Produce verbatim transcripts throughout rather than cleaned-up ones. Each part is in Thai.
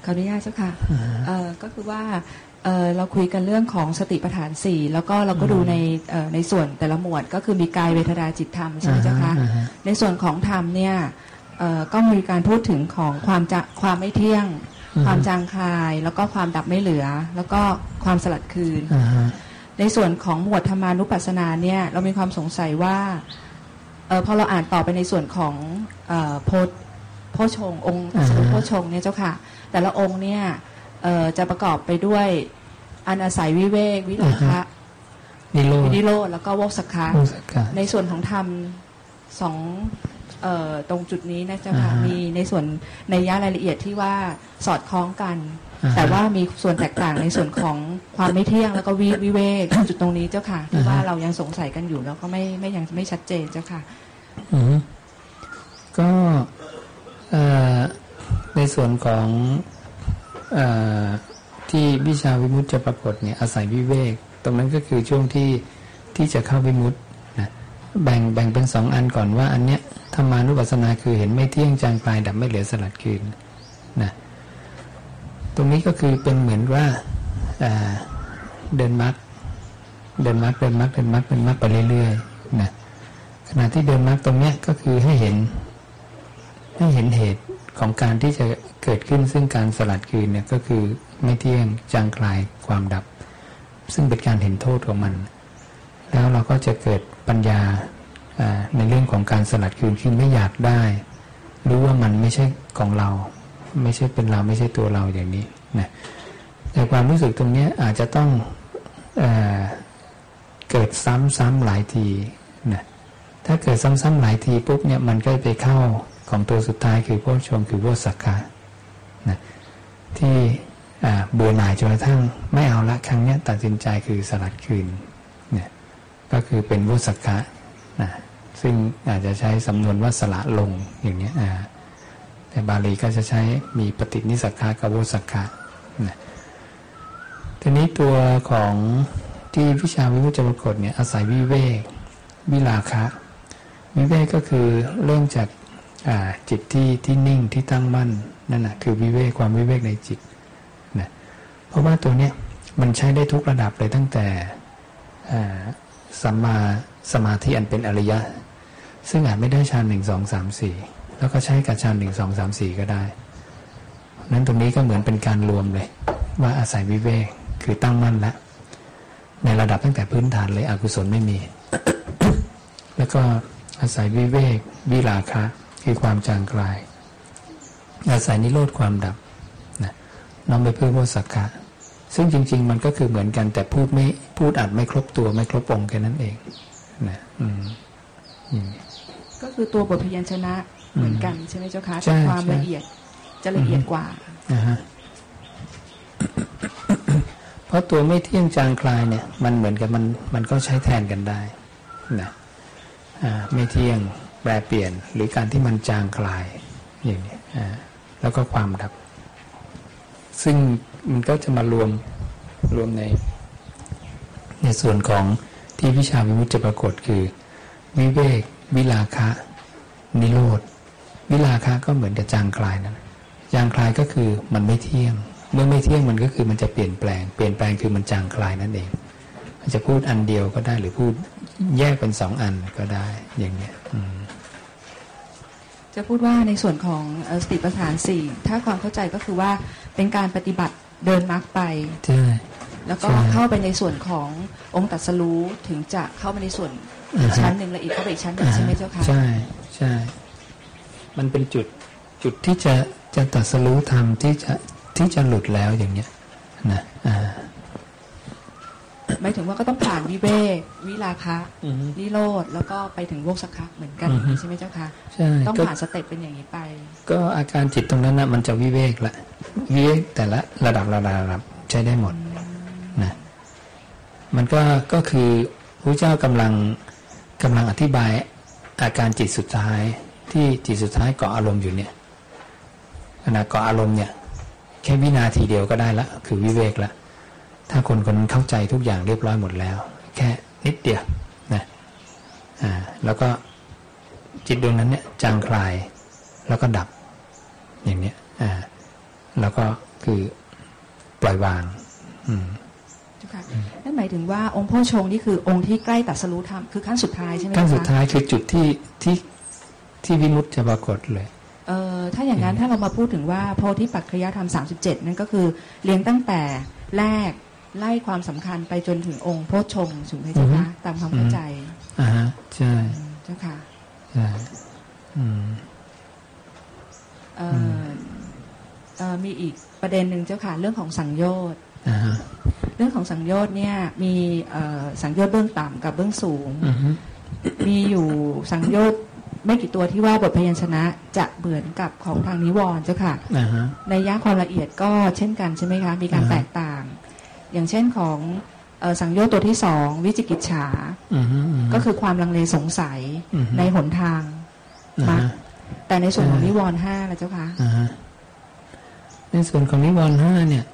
ขออนุญาตเจ้าค่ะเอ่อก็คือว่าเอ่อเราคุยกันเรื่องของสติปัฏฐานสี่แล้วก็เราก็ดูในเอ่อในส่วนแต่ละหมวดก็คือมีกายเวทนาจิตธรรมใช่ไหมเจ้าคะในส่วนของธรรมเนี่ยเอ่อก็มีการพูดถึงของความจะความไม่เที่ยงความจางคลายแล้วก็ความดับไม่เหลือแล้วก็ความสลัดคืนในส่วนของหมวดธรรมานุปัสสนาเนี่ยเรามีความสงสัยว่าเออพอเราอ่านต่อไปในส่วนของเอ่อโพโพชงองค์สรุปโพชงเนี่ยเจ้าค่ะแต่ละองค์เนี่ยเอ่อจะประกอบไปด้วยอันอาศัยวิเวกวิราคะนิโรธนิโรธแล้วก็โวสักขะในส่วนของธรรมสองเอ่อตรงจุดนี้นะเจ้าค่ะมีในส่วนในย่ารายละเอียดที่ว่าสอดคล้องกันแต่ว่ามีส่วนแตกต่างในส่วนของความไม่เที่ยงแล้วก็วิวิเวกจุดตรงนี้เจ้าค่ะที่ว่าเรายังสงสัยกันอยู่แล้วก็ไม่ไม่ยังไม่ชัดเจนเจ้าค่ะอืมก็ในส่วนของอที่วิชาวิมุตติจะปรากฏเนี่ยอาศัยวิเวกตรงนั้นก็คือช่วงที่ที่จะเข้าวิมุตตินะแบ่งแบ่งเป็นสองอันก่อนว่าอันเนี้ยธรรมานุปัสสนาคือเห็นไม่เที่ยงจางคลายดับไม่เหลือสลัดคืนนะตรงนี้ก็คือเป็นเหมือนว่าเดินมรรคเดินมรรคเดินมรรคเดินมรรคเดินมรรคไปเรื่อยๆนะขณะที่เดินมรรคตรงเนี้ยก็คือให้เห็นให้เห็นเหตุของการที่จะเกิดขึ้นซึ่งการสลัดคืนเนี่ยก็คือไม่เที่ยงจางคลายความดับซึ่งเป็นการเห็นโทษของมันแล้วเราก็จะเกิดปัญญาในเรื่องของการสลัดคืนคือไม่อยากได้รู้ว่ามันไม่ใช่ของเราไม่ใช่เป็นเราไม่ใช่ตัวเราอย่างนี้นะแต่ความรู้สึกตรงนี้อาจจะต้องเอ่อเกิดซ้ำๆหลายทีนะถ้าเกิดซ้ำๆหลายทีปุ๊บเนี่ยมันก็ไปเข้าของตัวสุดท้ายคือโพชฌงค์คือโวสักขะนะที่เบื่อหน่ายจนกระทั่งไม่เอาละครั้งนี้ตัดสินใจคือสลัดคืนเนี่ยก็คือเป็นโวสักขะนะซึ่งอาจจะใช้สำนวนว่าสละลงอย่างนี้แต่บาลีก็จะใช้มีปฏินิสสักขะกับโวสักขะนะทีนี้ตัวของที่วิชาวิมุตติจะปรากฏเนี่ยอาศัยวิเวกวิราคะวิเวกก็คือเริ่มจากจิตที่ที่นิ่งที่ตั้งมั่นนั่นแหะคือวิเวกความวิเวกในจิตนะเพราะว่าตัวเนี้ยมันใช้ได้ทุกระดับเลยตั้งแต่สัมมาสมาธิอันเป็นอริยะซึ่งอาจไม่ได้ฌานหนึ่งสองสามสี่แล้วก็ใช้กับฌานหนึ่งสองสามสี่ก็ได้นั้นตรงนี้ก็เหมือนเป็นการรวมเลยว่าอาศัยวิเวกคือตั้งมั่นแล้วในระดับตั้งแต่พื้นฐานเลยอกุศลไม่มี แล้วก็อาศัยวิเวกวิราคะคือความจางคลายอาศัยนิโรธความดับนะน้อมไปเพื่อโวสักขะซึ่งจริงๆมันก็คือเหมือนกันแต่พูดไม่พูดอาจไม่ครบตัวไม่ครบองค์แค่นั้นเองนะอืมก็คือตัวบทพยัญชนะเหมือนกันใช่ไหมเจ้าคะแต่ความละเอียดจะละเอียดกว่านะฮะเพราะตัวไม่เที่ยงจางคลายเนี่ยมันเหมือนกับมันมันก็ใช้แทนกันได้นะอ่าไม่เที่ยงแปรเปลี่ยนหรือการที่มันจางคลายอย่างนี้อ่าแล้วก็ความดับซึ่งมันก็จะมารวมรวมในในส่วนของที่วิชาวิมุตติจะปรากฏคือวิเวกวิราคะนิโรธวิราคะก็เหมือนกับจางคลายนั่นจางคลายก็คือมันไม่เที่ยงเมื่อไม่เที่ยงมันก็คือมันจะเปลี่ยนแปลงเปลี่ยนแปลงคือมันจางคลายนั่นเองมันจะพูดอันเดียวก็ได้หรือพูดแยกเป็นสองอันก็ได้อย่างเนี้ยจะพูดว่าในส่วนของสติปัฏฐานสี่ถ้าความเข้าใจก็คือว่าเป็นการปฏิบัติเดินมรรคไปใช่แล้วก็เข้าไปในส่วนขององค์ตรัสรู้ถึงจะเข้าไปในส่วนอีกชั้นหนึ่งละเอียดเข้าไปอีกชั้นหนึ่งใช่ไหมเจ้าค่ะใช่ใช่มันเป็นจุดจุดที่จะจะตรัสรู้ธรรมที่จะที่จะหลุดแล้วอย่างเนี้ยนะอ่าหมายถึงว่าก็ต้องผ่านวิเวกวิราคะนิโรธแล้วก็ไปถึงโวสักขะเหมือนกันใช่ไหมเจ้าคะใช่ต้องผ่านสเต็ปเป็นอย่างนี้ไปก็อาการจิตตรงนั้นนะมันจะวิเวกละวิเวกแต่ละระดับระดับระดับใช้ได้หมดนะมันก็ก็คือพระเจ้ากำลังกำลังอธิบายอาการจิตสุดท้ายที่จิตสุดท้ายเกาะอารมณ์อยู่เนี่ยขณะเกาะอารมณ์เนี่ยแค่วินาทีเดียวก็ได้ละคือวิเวกละถ้าคนคนนั้นเข้าใจทุกอย่างเรียบร้อยหมดแล้วแค่นิดเดียวนะอ่าแล้วก็จิตดวงนั้นเนี่ยจางคลายแล้วก็ดับอย่างเนี้ยอ่าแล้วก็คือปล่อยวางอืมนั่นหมายถึงว่าองค์โพชฌงค์นี่คือองค์ที่ใกล้ตรัสรู้ธรรมคือขั้นสุดท้ายใช่ไหมคะขั้นสุดท้ายคือจุดที่ที่ที่วิมุตติจะปรากฏเลยเอ่อถ้าอย่างนั้นถ้าเรามาพูดถึงว่าโพธิปัจจยธรรมสามสิบเจ็ดนั่นก็คือเรียงตั้งแต่แรกไล่ความสำคัญไปจนถึงองค์โพชฌงค์ถูกไหมเจ้าคะตามความเข้าใจอ่าฮะใช่เจ้าค่ะใช่อืมเอ่อเอ่อมีอีกประเด็นหนึ่งเจ้าค่ะเรื่องของสังโยชน์อ่าฮะเรื่องของสังโยชน์เนี่ยมีสังโยชน์เบื้องต่ำกับเบื้องสูงมีอยู่สังโยชน์ไม่กี่ตัวที่ว่าบทพยัญชนะจะเหมือนกับของทางนิวรณ์เจ้าค่ะในย่าความละเอียดก็เช่นกันใช่ไหมคะมีการแตกต่างอย่างเช่นของสังโยชน์ตัวที่สองวิจิกิจฉาก็คือความลังเลสงสัยในหนทางมรรคแต่ในส่วนของนิวรณ์ห้าล่ะเจ้าค่ะในส่วนของนิวรณ์ห้าเนี่ย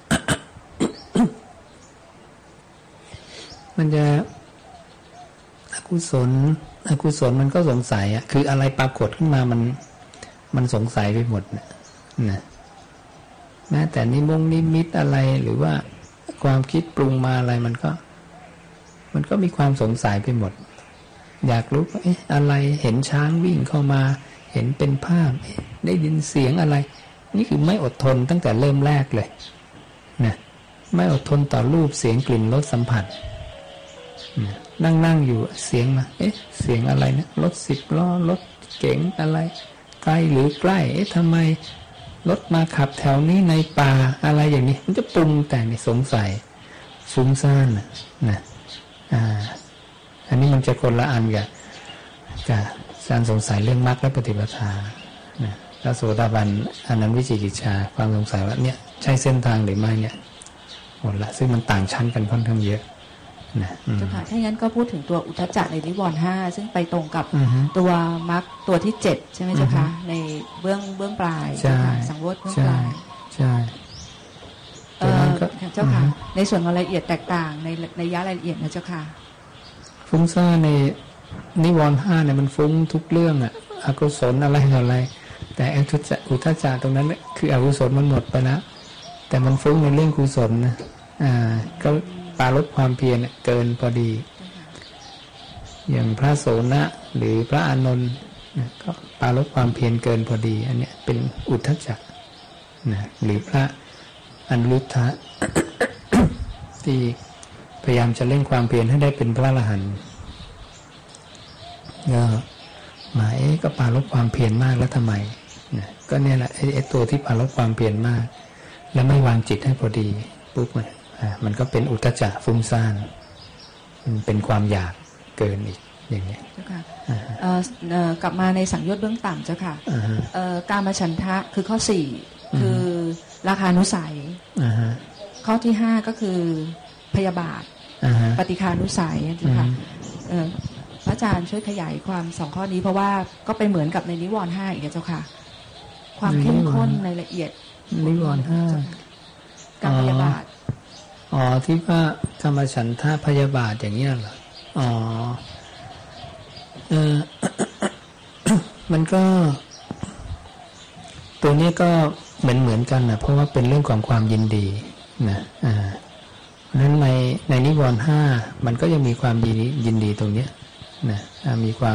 มันจะอกุศลอกุศลมันก็สงสัยอ่ะคืออะไรปรากฏขึ้นมามันมันสงสัยไปหมดนะนะแม้แต่นิมงนิมิตอะไรหรือว่าความคิดปรุงมาอะไรมันก็มันก็มีความสงสัยไปหมดอยากรู้ว่าเอ๊ะอะไรเห็นช้างวิ่งเข้ามาเห็นเป็นภาพได้ยินเสียงอะไรนี่คือไม่อดทนตั้งแต่เริ่มแรกเลยนะไม่อดทนต่อรูปเสียงกลิ่นรสสัมผัสนั่งนั่งอยู่เสียงมาเอ๊ะเสียงอะไรนะรถสิบล้อรถเก๋งอะไรไกลหรือใกล้เอ๊ะทำไมรถมาขับแถวนี้ในป่าอะไรอย่างนี้มันจะปรุงแต่งสงสัยฟุ้งซ่านนะนะอ่าอันนี้มันจะคนละอันกับกับการสงสัยเรื่องมรรคและปฏิปทานะแล้วโสดาบันอันนั้นวิจิกิจฉาความสงสัยว่าเนี่ยใช่เส้นทางหรือไม่เนี่ยหมดละซึ่งมันต่างชั้นกันค่อนข้างเยอะเจ้าค่ะถ้าอย่างนั้นก็พูดถึงตัวอุทธัจจะในนิวรณ์ห้าซึ่งไปตรงกับตัวมรรคตัวที่เจ็ดใช่ไหมเจ้าค่ะในเบื้องเบื้องปลายสังโยชน์เบื้องปลายใช่เออเจ้าค่ะในส่วนของรายละเอียดแตกต่างในในยะรายละเอียดนะเจ้าค่ะฟุ้งซ่านในนิวรณ์ห้าเนี่ยมันฟุ้งทุกเรื่องอ่ะอกุศลอะไรต่ออะไรแต่อุทธัจจะอุทธัจจะตรงนั้นคืออกุศลมันหมดไปแล้วแต่มันฟุ้งในเรื่องกุศลนะอ่าก็ปราลดความเพียรเกินพอดีอย่างพระโสนะหรือพระอานนท์ก็ปราลดความเพียรเกินพอดีอันนี้เป็นอุทธัจจะนะหรือพระอนุรุทธะ ที่พยายามจะเร่งความเพียรให้ได้เป็นพระอรหันต์ก็หมายก็ปราลดความเพียรมากแล้วทำไมนะก็เนี่ยแหละไอ้ตัวที่ปราลดความเพียรมากแล้วไม่วางจิตให้พอดีปุ๊บมันมันก็เป็นอุทธัจจะฟุ้งซ่านมันเป็นความอยากเกินอีกอย่างนี้เจ้าค่ะกลับมาในสังโยชน์เบื้องต่ำเจ้าค่ะกามฉันทะคือข้อสี่คือราคานุสัยข้อที่ห้าก็คือพยาบาทปฏิฆานุสัยเจ้าค่ะพระอาจารย์ช่วยขยายความสองข้อนี้เพราะว่าก็เป็นเหมือนกับในนิวรณ์ห้าอีกเจ้าค่ะความเข้มข้นในละเอียดนิวรณ์ห้าการพยาบาทอ๋อที่ว่ากามฉันทะพยาบาทอย่างนี้เหรออ๋อเออ มันก็ตัวนี้ก็เหมือนเหมือนกันนะเพราะว่าเป็นเรื่องของความยินดีนะอ่าเพราะฉะนั้นในในนิวรณ์ห้ามันก็ยังมีความยินดียินดีตรงเนี้ยนะมีความ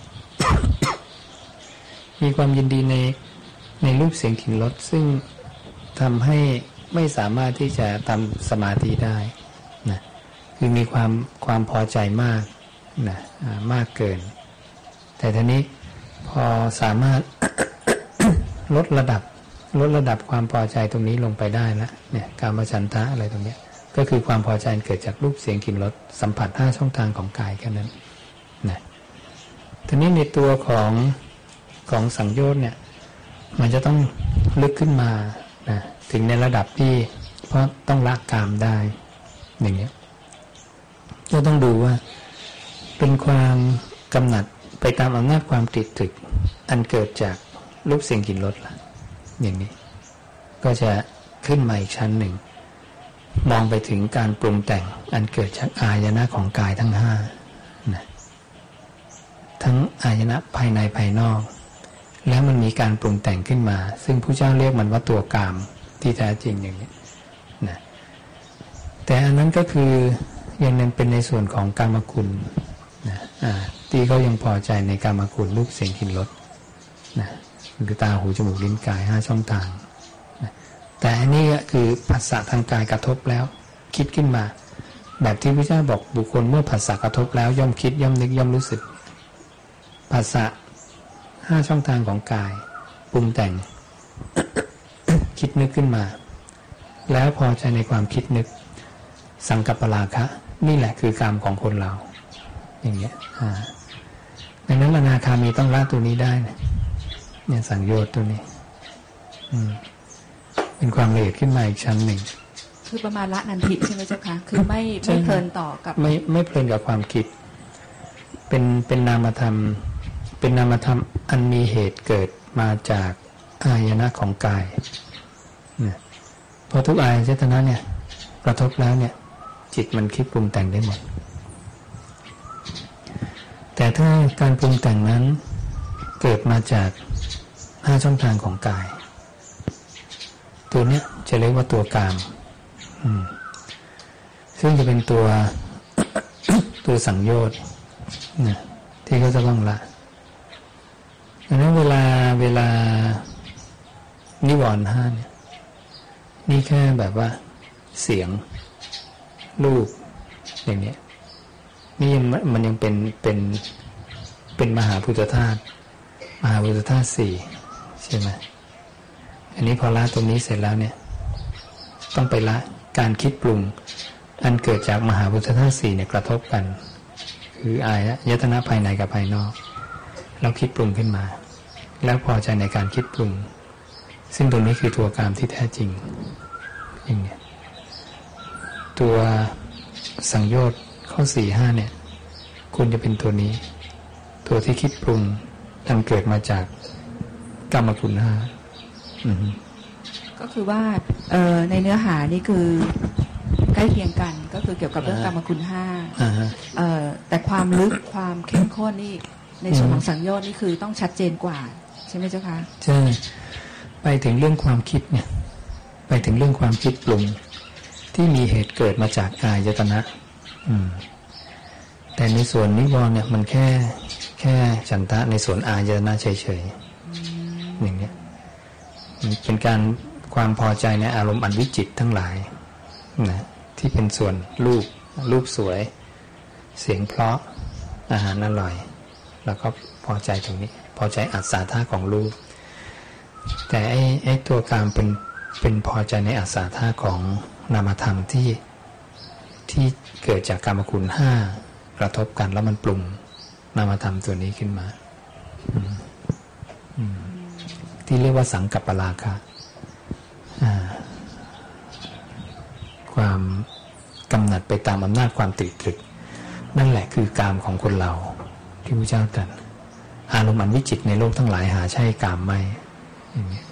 มีความยินดีในในรูปเสียงกลิ่นรสซึ่งทำให้ไม่สามารถที่จะทำสมาธิได้นะคือมีความความพอใจมากนะมากเกินแต่ทีนี้พอสามารถ ลดระดับลดระดับความพอใจตรงนี้ลงไปได้แล้วเนี่ยกามฉันทะอะไรตรงเนี้ยก็คือความพอใจเกิดจากรูปเสียงกลิ่นรสสัมผัสห้าช่องทางของกายแค่นั้นนะทีนี้ในตัวของของสังโยชน์เนี่ยมันจะต้องลึกขึ้นมานะถึงในระดับที่เพราะต้องละกามได้อย่างเงี้ยก็ต้องดูว่าเป็นความกำหนัดไปตามอำนาจความติดตึกอันเกิดจากรูปเสียงกลิ่นรสล่ะอย่างนี้ก็จะขึ้นมาอีกชั้นหนึ่งมองไปถึงการปรุงแต่งอันเกิดจากอายนะของกายทั้งห้านะทั้งอายนะภายในภายนอกแล้วมันมีการปรุงแต่งขึ้นมาซึ่งพระเจ้าเรียกมันว่าตัวกามที่แท้จริงอย่างนี้นะแต่อันนั้นก็คือยังนั้นเป็นในส่วนของกามคุณนะอ่าที่เขายังพอใจในกามคุณรูปเสียงกลิ่นรสนะคือตาหูจมูกลิ้นกายห้าช่องทางนะแต่อันนี้ก็คือภาษาทางกายกระทบแล้วคิดขึ้นมาแบบที่พระเจ้าบอกบุคคลเมื่อภาษากระทบแล้วย่อมคิดย่อมนึกย่อมรู้สึกภาษาห้าช่องทางของกายปรุงแต่ง คิดนึกขึ้นมาแล้วพอใจในความคิดนึกสังกัปปราคะนี่แหละคือกรรมของคนเราอย่างเงี้ยอ่าดังนั้นอนาคามีต้องละตัวนี้ได้นะเนี่ยสังโยชน์ตัวนี้อืมเป็นความละเอียดขึ้นมาอีกชั้นหนึ่งคือประมาณละนันทิใช่ไหมเจ้าคะคือไม่ไม่เพลินต่อกับไม่ไม่เพลินกับความคิดเป็นเป็นนามธรรมเป็นนามธรรมอันมีเหตุเกิดมาจากอายนะของกายเนี่ยพอทุกอายเจตนะเนี่ยกระทบแล้วเนี่ยจิตมันคิดปรุงแต่งได้หมดแต่ถ้าการปรุงแต่งนั้นเกิดมาจากห้าช่องทางของกายตัวเนี้ยจะเรียกว่าตัวกามซึ่งจะเป็นตัว ตัวสังโยชน์นะที่เขาจะต้องละดังนั้นเวลาเวลานิวรณ์ห้าเนี่ยนี่แค่แบบว่าเสียงรูปอย่างนี้นี่ยังมันยังเป็นเป็นเป็นมหาพุทธธาตุมหาพุทธธาตุสี่ใช่ไหมอันนี้พอละตรงนี้เสร็จแล้วเนี่ยต้องไปละการคิดปรุงอันเกิดจากมหาพุทธธาตุสี่เนี่ยกระทบกันคืออายตนะภายในกับภายนอกแล้วคิดปรุงขึ้นมาแล้วพอใจในการคิดปรุงซึ่งตรงนี้คือตัวกามที่แท้จริงอย่างเนี้ยตัวสังโยชน์ข้อสี่ห้าเนี่ยควรจะเป็นตัวนี้ตัวที่คิดปรุงอันเกิดมาจากกามคุณห้าก็คือว่าในเนื้อหานี่คือใกล้เคียงกันก็คือเกี่ยวกับเรื่องกามคุณห้าแต่ความลึกความเข้มข้นนี่ในส่วนของสังโยชน์นี่คือต้องชัดเจนกว่าใช่ไหมเจ้าคะใช่ไปถึงเรื่องความคิดเนี่ยไปถึงเรื่องความคิดปรุงที่มีเหตุเกิดมาจากอายตนะแต่ในส่วนนิวรณ์เนี่ยมันแค่แค่ฉันทะในส่วนอายตนะเฉยๆอย่างเนี้ยมันเป็นการความพอใจในอารมณ์อันวิจิตรทั้งหลายนะที่เป็นส่วนรูปรูปสวยเสียงเพราะอาหารอร่อยแล้วก็พอใจตรงนี้พอใจอัศธาของรูปแต่ไอ้ไอ้ตัวกามเป็นเป็นพอใจในอัศธาของนามธรรมที่ที่เกิดจากกามคุณห้ากระทบกันแล้วมันปรุงนามธรรมตัวนี้ขึ้นมาที่เรียกว่าสังกัปปราคะความกำหนัดไปตามอำนาจความตรึกตรึกนั่นแหละคือกามของคนเราที่พระเจ้าตรัสอารมณ์อันวิจิตรในโลกทั้งหลายหาใช่กามไม่อย่างนี้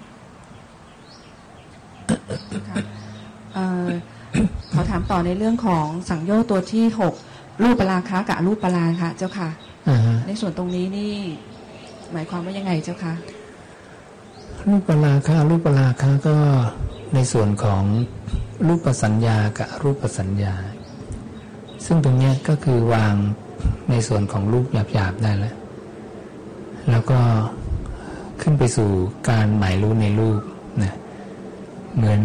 ขอถามต่อในเรื่องของสังโยชน์ตัวที่หกรูปราคะกับอรูปราคะเจ้าค่ะในส่วนตรงนี้นี่หมายความว่ายังไงเจ้าค่ะรูปราคะอรูปราคะก็ในส่วนของรูปสัญญากับรูปสัญญาซึ่งตรงนี้ก็คือวางในส่วนของรูปหยาบๆได้แล้วแล้วก็ขึ้นไปสู่การหมายรู้ในรูปนะเหมือน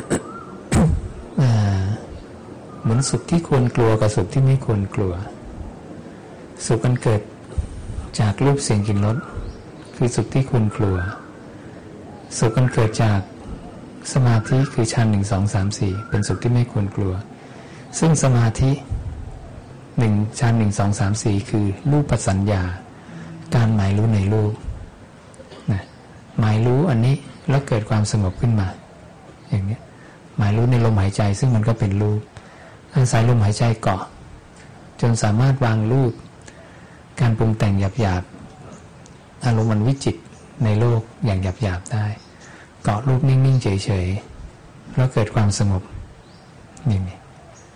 เหมือนสุขที่ควรกลัวกับสุขที่ไม่ควรกลัวสุขอันเกิดจากรูปเสียงกลิ่นรสคือสุขที่ควรกลัวสุขอันเกิดจากสมาธิคือฌานหนึ่งสองสามสี่เป็นสุขที่ไม่ควรกลัวซึ่งสมาธิหนึ่งฌานหนึ่งสองสามสี่คือรูปสัญญาการหมายรู้ในรูปนะหมายรู้อันนี้แล้วเกิดความสงบขึ้นมาอย่างนี้หมายรู้ในลมหายใจซึ่งมันก็เป็นรูปอาศัยลมหายใจเกาะจนสามารถวางรูปการปรุงแต่งหยาบๆอารมณ์มันวิจิตรในโลกอย่างหยาบๆได้เกาะรูปนิ่งๆเฉยๆแล้วเกิดความสงบอย่างนี้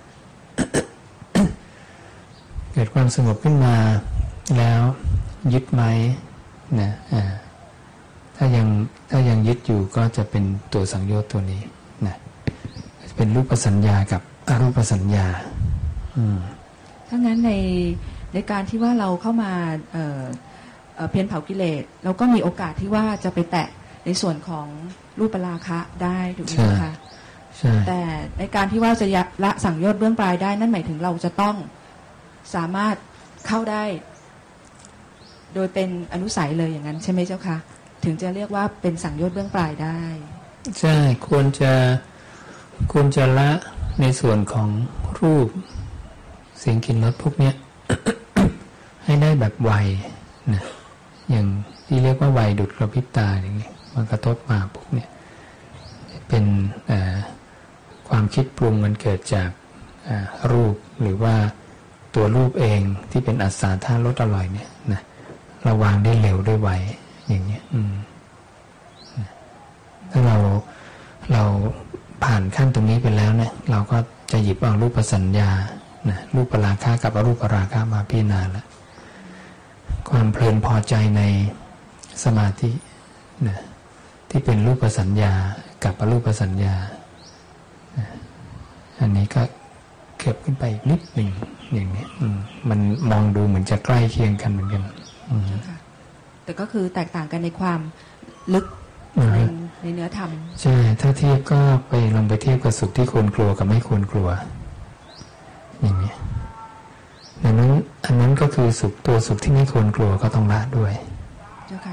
เกิดความสงบขึ้นมาแล้วยึดไหมนะอ่าถถ้ายังถ้ายังยึดอยู่ก็จะเป็นตัวสังโยชน์ตัวนี้นะเป็นรูปสัญญากับอรูปสัญญาอืมถ้างั้นในในการที่ว่าเราเข้ามาเอ่อเอ่อเพียรเผากิเลสเราก็มีโอกาสที่ว่าจะไปแตะในส่วนของรูปราคะได้ถูกไหมคะแต่ในการที่ว่าจะละสังโยชน์เบื้องปลายได้นั่นหมายถึงเราจะต้องสามารถเข้าได้โดยเป็นอนุสัยเลยอย่างนั้นใช่ไหมเจ้าคะถึงจะเรียกว่าเป็นสังโยชน์เบื้องปลายได้ใช่ควรจะควรจะละในส่วนของรูปเสียงกลิ่นรสพวกเนี้ย ให้ได้แบบไวนะอย่างที่เรียกว่าไวดุจกระพริบตาอย่างนี้มันกระทบมาพวกเนี้ยเป็นความคิดปรุงมันเกิดจากรูปหรือว่าตัวรูปเองที่เป็นอัศธารสอร่อยเนี่ยนะเราวางได้เร็วได้ไวอย่างเงี้ยอืมถ้าเราเราผ่านขั้นตรงนี้ไปแล้วเนี่ยเราก็จะหยิบเอารูปสัญญานะรูปราคะกับอรูปราคะมาพิจารณาแล้วความเพลินพอใจในสมาธินะที่เป็นรูปสัญญากับอรูปสัญญานะอันนี้ก็เก็บขึ้นไปอีกนิดหนึ่งอย่างนี้มันมองดูเหมือนจะใกล้เคียงกันเหมือนกันแต่ก็คือแตกต่างกันในความลึกในในเนื้อธรรมใช่ถ้าเทียบก็ไปลองไปเทียบกับสุขที่ควรกลัวกับไม่ควรกลัวอย่างนี้ดังนั้นอันนั้นก็คือสุขตัวสุขที่ไม่ควรกลัวก็ต้องละด้วยเจ้าค่ะ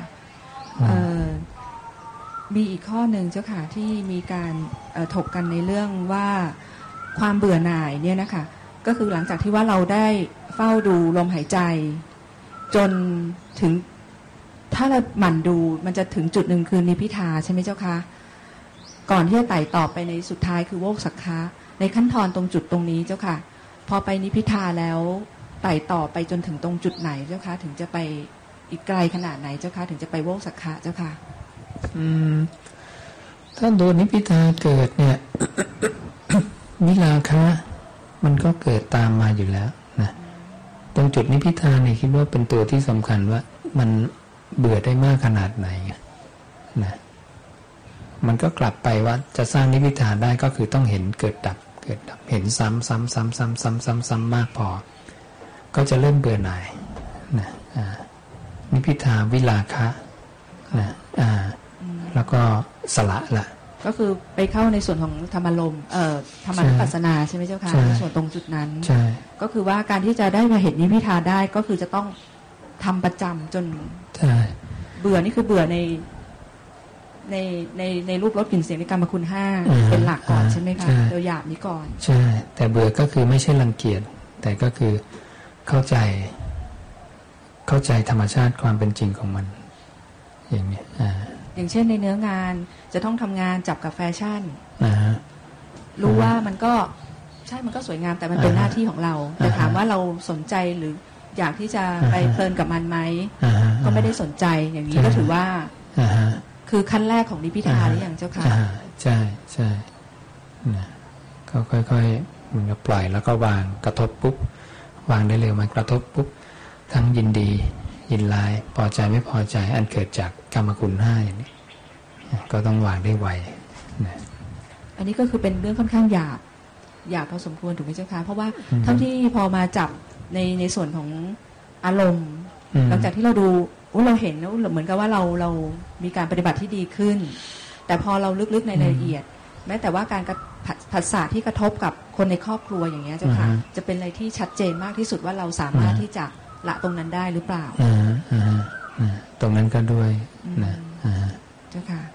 มีอีกข้อหนึ่งเจ้าค่ะที่มีการถกกันในเรื่องว่าความเบื่อหน่ายเนี่ยนะคะก็คือหลังจากที่ว่าเราได้เฝ้าดูลมหายใจจนถึงถ้าเราหมั่นดูมันจะถึงจุดหนึ่งคือนิพพิทาใช่ไหมเจ้าคะก่อนที่จะไต่ต่อไปในสุดท้ายคือโวกสักขะในขั้นตอนตรงจุดตรงนี้เจ้าค่ะพอไปนิพพิทาแล้วไต่ต่อไปจนถึงตรงจุดไหนเจ้าคะถึงจะไปอีกไกลขนาดไหนเจ้าคะถึงจะไปโวกสักขะเจ้าค่ะอืมถ้าโดนนิพพิทาเกิดเนี่ย วิราคะมันก็เกิดตามมาอยู่แล้วนะตรงจุดนิพพิทาเนี่ยคิดว่าเป็นตัวที่สำคัญว่ามันเบื่อได้มากขนาดไหนนะมันก็กลับไปว่าจะสร้างนิพพิทาได้ก็คือต้องเห็นเกิดดับเกิดดับเห็นซ้ำซ้ำซ้ำซ้ำซ้ำซ้ำซ้ำมากพอก็จะเริ่มเบื่อหน่ายนะนิพพิทาวิราคะนะอ่าแล้วก็สละละก็คือไปเข้าในส่วนของธรรมารมณ์เอ่อธรรมนุปัสสนาใช่ไหมเจ้าค่ะในส่วนตรงจุดนั้นก็คือว่าการที่จะได้มาเห็นนิพพิทาได้ก็คือจะต้องทำประจำจนเบื่อนี่คือเบื่อในในในในรูปรสกลิ่นเสียงในกรรมคุณห้าเป็นหลักก่อนใช่ไหมคะโดยหยาบนี้ก่อนใช่แต่เบื่อก็คือไม่ใช่รังเกียจแต่ก็คือเข้าใจเข้าใจธรรมชาติความเป็นจริงของมันอย่างนี้อ่าอย่างเช่นในเนื้องานจะต้องทำงานจับกับแฟชั่นรู้ว่ามันก็ใช่มันก็สวยงามแต่มันเป็นหน้าที่ของเราแต่ถามว่าเราสนใจหรืออยากที่จะไปเพลินกับมันไหมก็ไม่ได้สนใจอย่างนี้ก็ถือว่าคือขั้นแรกของนิพพิทาหรือยังเจ้าค่ะใช่ใช่ก็ค่อยๆมันก็ปล่อยแล้วก็วางกระทบปุ๊บวางได้เร็วมันกระทบปุ๊บทั้งยินดียินร้ายพอใจไม่พอใจอันเกิดจากกรรมคุณห้าอย่างนี้ก็ต้องวางได้ไวนะอันนี้ก็คือเป็นเรื่องค่อนข้างหยาบหยาบพอสมควรถูกไหมเจ้าคะเพราะว่าเท่าที่พอมาจับในในส่วนของอารมณ์หลังจากที่เราดูเราเห็นแล้วเหมือนกับว่าเราเรามีการปฏิบัติที่ดีขึ้นแต่พอเราลึกๆในรายละเอียดแม้แต่ว่าการผัสสะที่กระทบกับคนในครอบครัวอย่างเงี้ยเจ้าค่ะจะเป็นอะไรที่ชัดเจนมากที่สุดว่าเราสามารถที่จะละตรงนั้นได้หรือเปล่าตรงนั้นก็ด้วยนะเจ้าค่ะ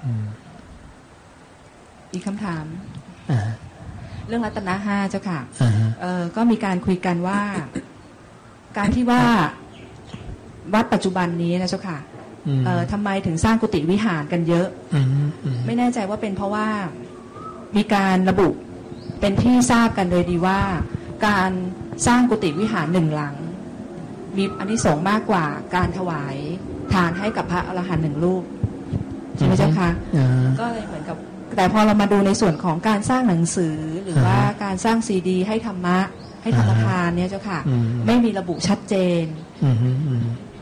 อีกคำถามเรื่องรัตนะห้าเจ้าค่ะก็มีการคุยกันว่าการที่ว่าวัดปัจจุบันนี้นะเจ้าค่ะทำไมถึงสร้างกุฏิวิหารกันเยอะไม่แน่ใจว่าเป็นเพราะว่ามีการระบุเป็นที่ทราบกันโดยดีว่าการสร้างกุฏิวิหารหนึ่งหลังมีอานิสงส์มากกว่าการถวายทานให้กับพระอรหันต์หนึ่งรูปใช่ไหมเจ้าคะก็เลยเหมือนกับแต่พอเรามาดูในส่วนของการสร้างหนังสือหรือว่าการสร้างซีดีให้ธรรมะให้ธรรมทานเนี่ยเจ้าค่ะไม่มีระบุชัดเจน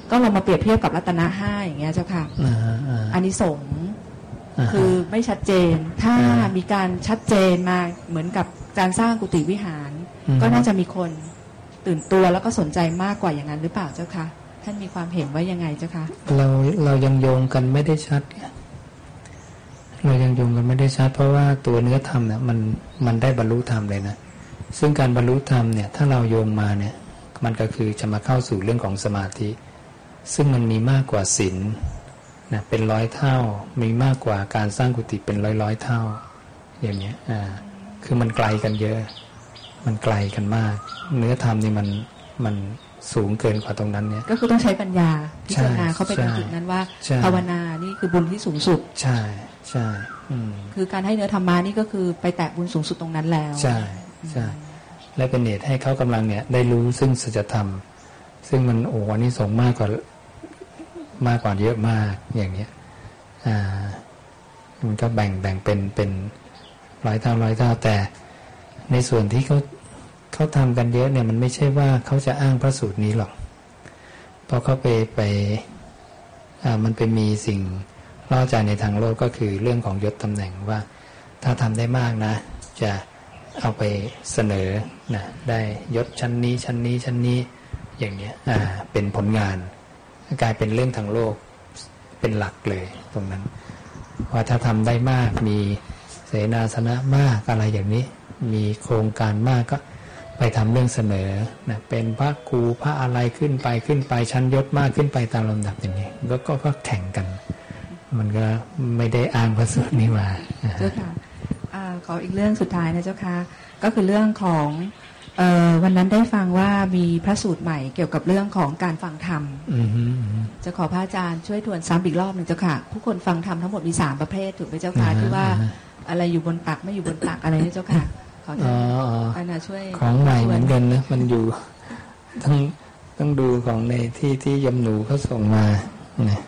ก็เรามาเปรียบเทียบกับรัตนะห้าอย่างเงี้ยเจ้าค่ะอานิสงส์คือไม่ชัดเจนถ้ามีการชัดเจนมาเหมือนกับการสร้างกุฏิวิหารก็น่าจะมีคนตื่นตัวแล้วก็สนใจมากกว่าอย่างนั้นหรือเปล่าเจ้าคะท่านมีความเห็นว่ายังไงเจ้าคะเราเรายังโยงกันไม่ได้ชัดเรายังโยงกันไม่ได้ชัดเพราะว่าตัวเนื้อธรรมเนี่ยมันมันได้บรรลุธรรมเลยนะซึ่งการบรรลุธรรมเนี่ยถ้าเราโยงมาเนี่ยมันก็คือจะมาเข้าสู่เรื่องของสมาธิซึ่งมันมีมากกว่าศีลนะเป็นร้อยเท่ามีมากกว่าการสร้างกุฏิเป็นร้อยร้อยเท่าอย่างเงี้ยอ่าคือมันไกลกันเยอะมันไกลกันมากเนื้อธรรมนี่มันมันสูงเกินกว่าตรงนั้นเนี่ยก็คือต้องใช้ปัญญาพิจารณาเข้าไปในจุดนั้นว่าภาวนานี่คือบุญที่สูงสุดใช่ใช่คือการให้เนื้อธรรมานี่ก็คือไปแตะบุญสูงสุดตรงนั้นแล้วใช่ใช่และเป็นเหตุให้เขากำลังเนี่ยได้รู้ซึ่งสัจธรรมซึ่งมันโอ้อันนี้ส่งมากกว่ามากกว่าเยอะมากอย่างเนี้ยอ่ามันก็แบ่งแบ่งเป็นเป็นร้อยเท่าร้อยเท่าแต่ในส่วนที่เขาเขาทำกันเยอะเนี่ยมันไม่ใช่ว่าเขาจะอ้างพระสูตรนี้หรอกเพราะเขาไปไปอ่ามันไปมีสิ่งล่อใจในทางโลกก็คือเรื่องของยศตำแหน่งว่าถ้าทำได้มากนะจะเอาไปเสนอนะได้ยศชั้นนี้ชั้นนี้ชั้นนี้อย่างเนี้ยอ่าเป็นผลงานกลายเป็นเรื่องทางโลกเป็นหลักเลยตรงนั้นว่าถ้าทำได้มากมีเสนาสนะมากอะไรอย่างนี้มีโครงการมากก็ไปทำเรื่องเสนอนะเป็นพระครูพระอะไรขึ้นไปขึ้นไปชั้นยศมากขึ้นไปตามลำดับอย่างนี้ก็ก็ก็แข่งกันมันก็ไม่ได้อ้างพระสูตรนี้มาเจ้าค่ะขออีกเรื่องสุดท้ายนะเจ้าค่ะก็คือเรื่องของเอ่อวันนั้นได้ฟังว่ามีพระสูตรใหม่เกี่ยวกับเรื่องของการฟังธรรมจะขอพระอาจารย์ช่วยทวนซ้ำอีกรอบหนึ่งเจ้าค่ะผู้คนฟังธรรมทั้งหมดมีสามประเภทถูกไหมเจ้าค่ะที่ว่าอะไรอยู่บนตักไม่อยู่บนตักอะไรนี่เจ้าค่ะขอท่านอาช่วยของใหม่เหมือนกันนะมันอยู่ต้องต้องดูของในที่ที่ยมหนูเขาส่งมาเนี่ย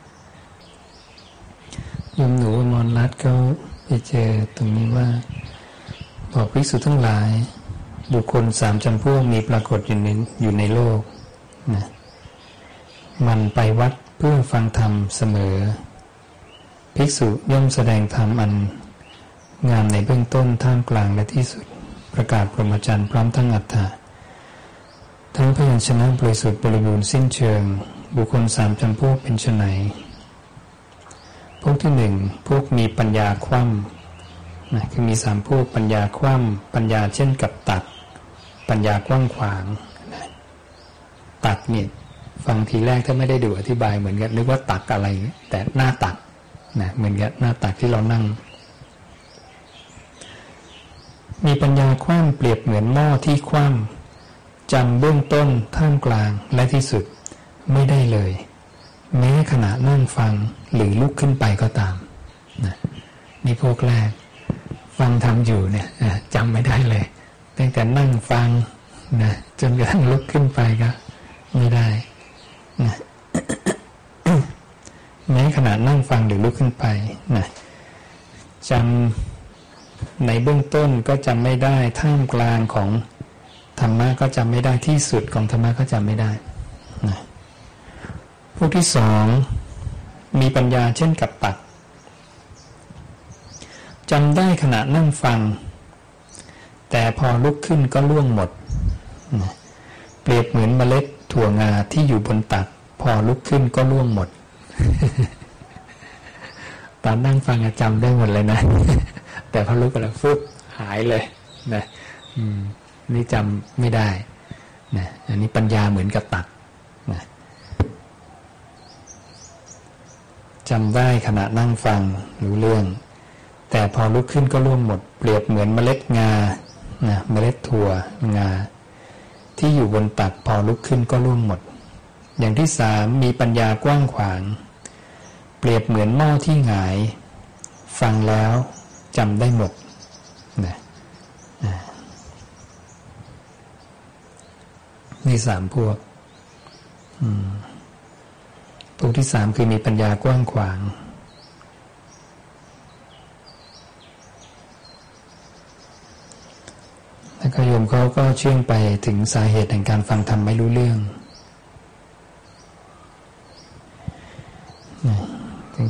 ยมหนูมรรัตน์เขาไปเจอตรงนี้ว่าบอกภิกษุทั้งหลายบุคคลสามจำพวกมีปรากฏอยู่ในอยู่ในโลกนะมันไปวัดเพื่อฟังธรรมเสมอภิกษุย่อมแสดงธรรมอันงามในเบื้องต้นท่ามกลางและที่สุดประกาศพรหมจรรย์พร้อมทั้งอัตถะทั้งพยัญชนะบริสุทธิ์บริบูรณ์สิ้นเชิงบุคคลสามจำพวกเป็นไฉนพวกที่หนึ่งพวกมีปัญญาคว่ำนะคือมีสามพวกปัญญาคว่ำปัญญาเช่นกับตักปัญญากว้างขวางนะตักเนี่ยฟังทีแรกถ้าไม่ได้ดูอธิบายเหมือนกันนึกว่าตักอะไรแต่หน้าตักนะเหมือนกับหน้าตักที่เรานั่งมีปัญญาคว่ำเปรียบเหมือนหม้อที่คว่ำจำเบื้องต้นท่ามกลางและที่สุดไม่ได้เลยแม้ขณะนั่งฟังหรือลุกขึ้นไปก็ตามนะนี่พวกแรกฟังทำอยู่เนี่ยจำไม่ได้เลยตั้งแต่นั่งฟังนะจนกระทั่งลุกขึ้นไปก็ไม่ได้นะ แม้ขณะนั่งฟังหรือลุกขึ้นไปนะจำในเบื้องต้นก็จำไม่ได้ท่ามกลางของธรรมะก็จำไม่ได้ที่สุดของธรรมะก็จำไม่ได้นะพวกที่สองมีปัญญาเช่นกับตักจำได้ขณะนั่งฟังแต่พอลุกขึ้นก็ล่วงหมดนะเปรียบเหมือนเมล็ดถั่วงาที่อยู่บนตักพอลุกขึ้นก็ล่วงหมด ตอนนั่งฟังจำได้หมดเลยนะแต่พอลุกแล้วฟึบหายเลยนะนี่จำไม่ได้นะอันนี้ปัญญาเหมือนกับตักนะจำได้ขณะนั่งฟังรู้เรื่องแต่พอลุกขึ้นก็ล่วงหมดเปรียบเหมือนเมล็ดงานะเมล็ดถั่วงาที่อยู่บนตักพอลุกขึ้นก็ล่วงหมดอย่างที่สามมีปัญญากว้างขวางเปรียบเหมือนหม้อที่หงายฟังแล้วจำได้หมดนะนี่สามพวกพวกที่สามคือมีปัญญากว้างขวางแล้วก็โยมเขาก็เชื่อมไปถึงสาเหตุแห่งการฟังธรรมไม่รู้เรื่อง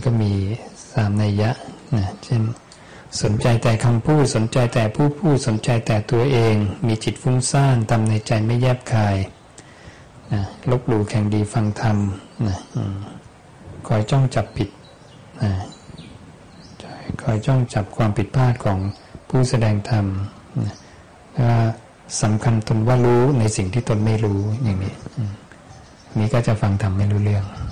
ก็มีสามนัยยะนะเช่นสนใจแต่คำพูดสนใจแต่ผู้พูดสนใจแต่ตัวเองมีจิตฟุ้งซ่านทำในใจไม่แยบคายนะลบหลู่แข่งดีฟังธรรมนะคอยจ้องจับผิดนะคอยจ้องจับความผิดพลาดของผู้แสดงธรรมนะว่าสำคัญตนว่ารู้ในสิ่งที่ตนไม่รู้อย่างนี้นี้ก็จะฟังธรรมไม่รู้เรื่อง